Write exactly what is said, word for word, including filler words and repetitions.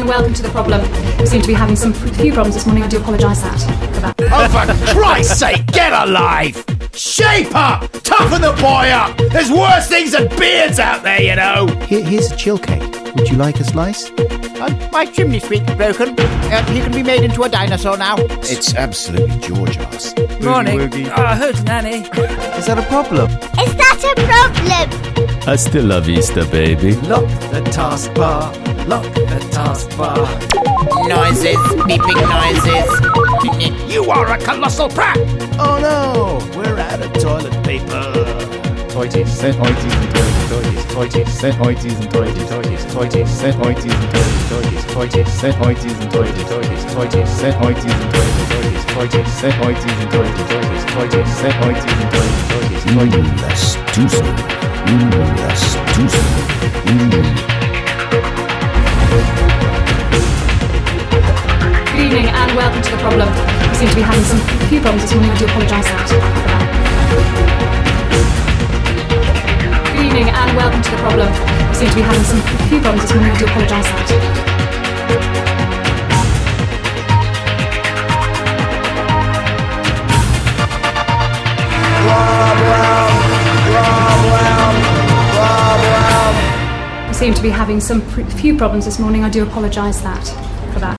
and welcome to The Problem. We seem to be having some few problems this morning. I do apologise that for that. Oh, for Christ's sake, get alive! Shape up! Toughen the boy up! There's worse things than beards out there, you know! Here, here's a chill cake. Would you like a slice? Uh, my chimney sweep's broken. Uh, he can be made into a dinosaur now. It's absolutely George-ass. Morning. Woogie, woogie. Oh, who's Nanny? Is that a problem? Is that a problem? Hasta la vista, baby. Lock the taskbar, lock the taskbar. Noises, beeping noises. You are a colossal prat! Oh no! We're out of toilet paper. Toities, sent hoities and toities, toities, sent hoities and toities, toities, toities, sent hoities and toities, toities, sent hoities and toities, toities, toities, sent hoities and toities, toities, sent hoities and toities, toities, toities, sent hoities and toities, toities, Mmm, that's juicy. Mmm, that's juicy. Mmm. Good evening and welcome to The Problem. We seem to be having some few problems this morning. I do apologise that for that. Good evening and welcome to The Problem. We seem to be having some few problems this morning. I do apologise that. We seem to be having some few problems this morning. I do apologise that.